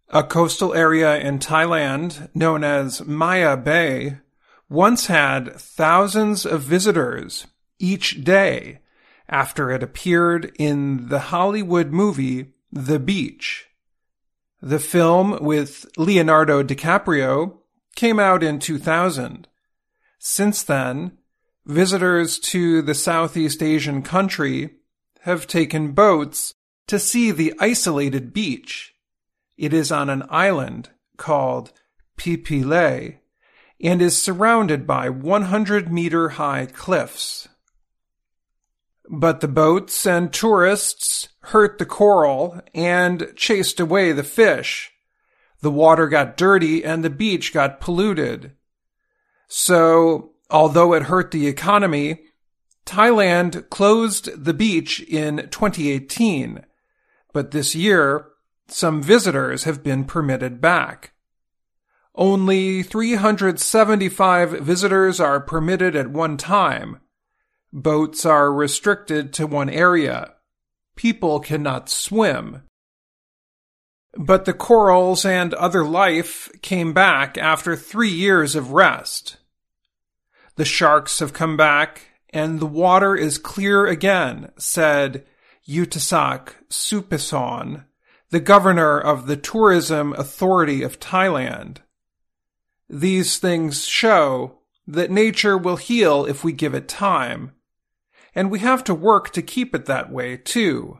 A coastal area in Thailand known as Maya Bay once had thousands of visitors each day after it appeared in the Hollywood movie The Beach. The film with Leonardo DiCaprio came out in 2000. Since then, visitors to the Southeast Asian country have taken boats to see the isolated beach. It is on an island called Phi Phi Lay and is surrounded by 100-meter-high cliffs. But the boats and tourists hurt the coral and chased away the fish. The water got dirty and the beach got polluted. So, although it hurt the economy, Thailand closed the beach in 2018, but this year, some visitors have been permitted back. Only 375 visitors are permitted at one time. Boats are restricted to one area. People cannot swim. But the corals and other life came back after 3 years of rest. The sharks have come back, and the water is clear again, said Yutasak Supison, the governor of the Tourism Authority of Thailand. These things show that nature will heal if we give it time, and we have to work to keep it that way too.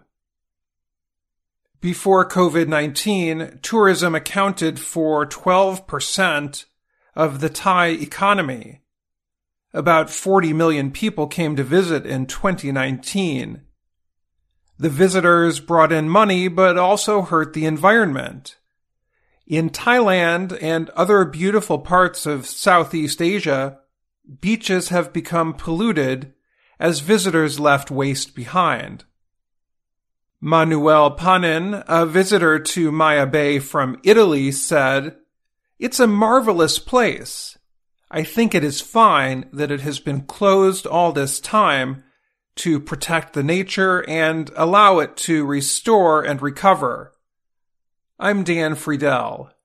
Before COVID-19, tourism accounted for 12% of the Thai economy. About 40 million people came to visit in 2019. The visitors brought in money but also hurt the environment. In Thailand and other beautiful parts of Southeast Asia, beaches have become polluted as visitors left waste behind. Manuel Panin, a visitor to Maya Bay from Italy, said, "It's a marvelous place. I think it is fine that it has been closed all this time to protect the nature and allow it to restore and recover." I'm Dan Friedel.